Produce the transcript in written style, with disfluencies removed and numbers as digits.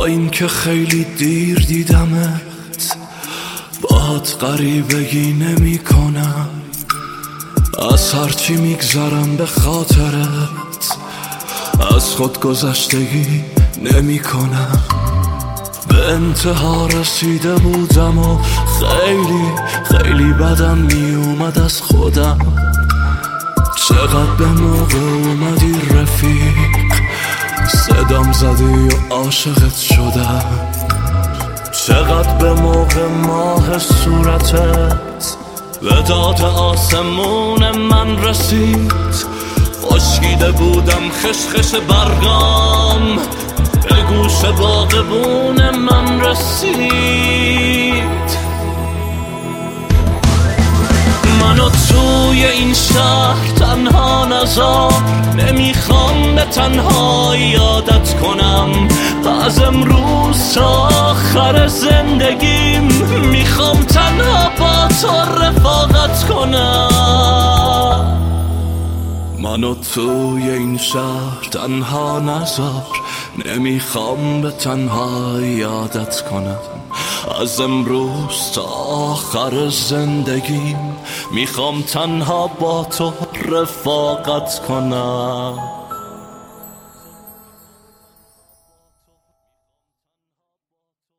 این که خیلی دیر دیدمت، باهات غریبگی نمی کنم، از هرچی میگذرم به خاطرت، از خود گذشتگی نمی کنم. به انتها رسیده بودم و خیلی بدم می اومد از خودم. چقدر به موقع اومدی رفیق، صدام زدی و عاشقت شدم. چقدر به موقع ماه صورتت به داد آسمون من رسید. خشکیده بودم خشخش برگام، به گوش باغبون من رسید. منو توی این شهر تنها نذار، نمیخوام به تنهایی یادت کنم. از امروز تا آخر زندگیم میخوام تنها با تو رفاقت کنم. منو توی این شهر تنها نذار، نمیخوام به تنهایی یادت کنم. از امروز تا آخر زندگیم میخوام تنها با تو رفاقت کنم.